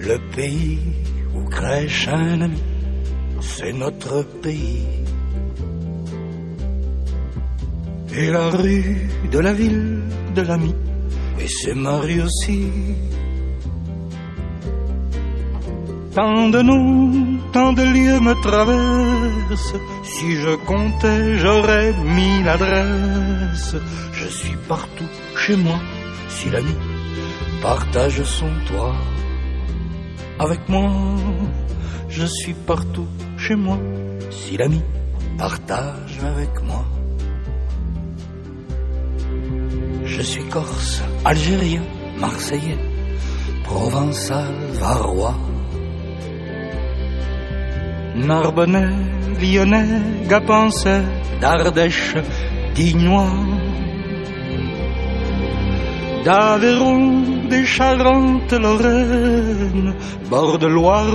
Le pays où crèche un ami, c'est notre pays. Et la rue de la ville de l'ami, et c'est ma rue aussi. Tant de noms, tant de lieux me traversent. Si je comptais, j'aurais mis l'adresse. Je suis partout chez moi, si l'ami partage son toit. Avec moi, je suis partout chez moi, si l'ami partage avec moi. Je suis corse, algérien, marseillais, provençal, varois, narbonnais, lyonnais, gapençais, d'Ardèche, dignois, d'Aveyron, des Charentes, Lorraine, bord de Loire.